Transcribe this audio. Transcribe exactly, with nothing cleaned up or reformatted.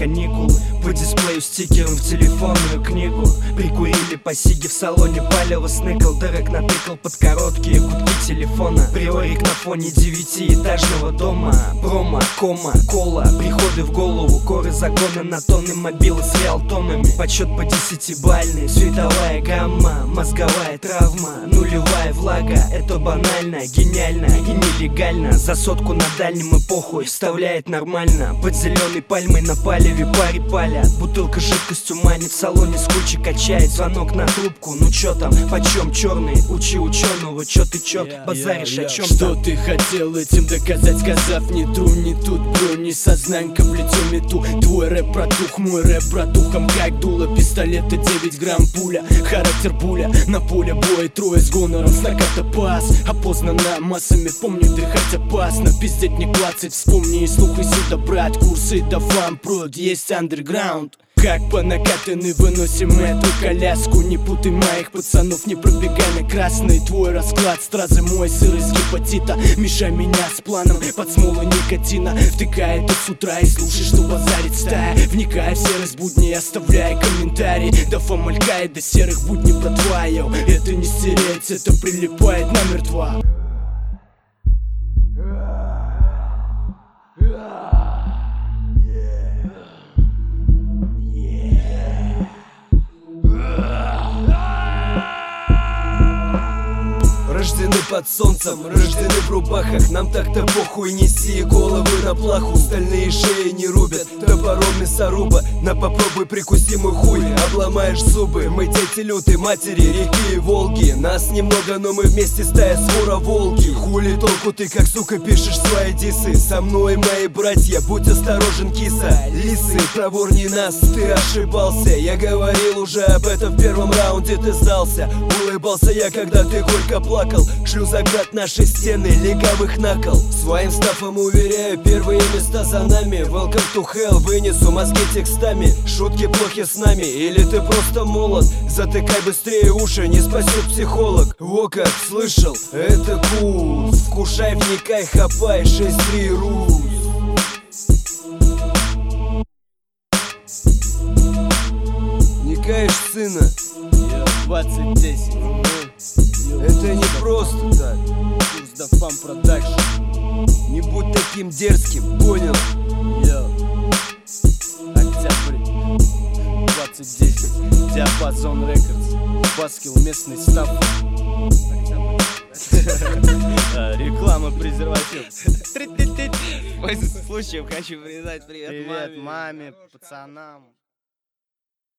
каникулы. По дисплею стикером в телефонную книгу. Прикурили по сиге в салоне, палево сныкал. Дырок натыкал под короткие гудки телефона. Приорик на фоне девятиэтажного дома. Промо, кома, кола, приходы в голову. Коры закона на тонны, мобилы с реалтонами. Подсчет по десятибальный, световая гамма. Мозговая травма, нулевая влага. Это банально, гениально и нелегально. За сотку на дальнем и похуй вставляет нормально. Под зеленой пальмой на палеве пари палят. Бутылка жидкостью манит, в салоне с кучей качает. Звонок на трубку, ну чё там, почем черный? Учи ученого, чё ты чё базаришь, о чем? Что ты хотел этим доказать, сказав не тру, не тут бро, не сознанька в лицо мету. Твой рэп протух, мой рэп братухом как дуло пистолета, девять грамм пуля. Характер пуля, на поле боя трое с гонором, снарката пас. Опознана массами, помню дыхать опасно. Пиздеть не клацать, вспомни и слухай сюда, брать. Курсы да фан прод, есть андерграунд. Как по накатанной выносим эту коляску. Не путай моих пацанов, не пробегай на красный. Твой расклад, стразы мой, сырость гепатита. Мешай меня с планом под смолу никотина. Втыкай тут с утра и слушай, что базарит стая. Вникай в серость будней, оставляй комментарий. Да фомалькает до серых будней братва. Йоу, это не стереть, это прилипает намертво. Рождены под солнцем, рождены в рубахах. Нам так-то похуй, неси головы на плаху. Стальные шеи не рубят, топором мясоруба. На попробуй прикуси мой хуй, обломаешь зубы. Мы дети лютой матери, реки и Волги. Нас немного, но мы вместе стая свора волки. Хули толку ты как сука пишешь свои дисы. Со мной мои братья, будь осторожен, киса. Лисы, проворней нас, ты ошибался. Я говорил уже об этом в первом раунде, ты сдался. Улыбался я, когда ты горько плакал. Шлю за град наши стены, легавых накол. Своим стафом уверяю, первые места за нами. Welcome to hell, вынесу мозги текстами. Шутки плохи с нами, или ты просто молод? Затыкай быстрее уши, не спасет психолог. Во как, слышал? Это курс. Вкушай, вникай, хапай, шесть три рус. Вникаешь, сына? двадцать десять. Это не просто так. Курс да фан продакшн. Не будь таким дерзким, понял? Йо. Октябрь двадцать десять. Диапазон Рекордс. Баскил, местный став. Реклама презерватив. В случае хочу передать привет маме, маме, пацанам.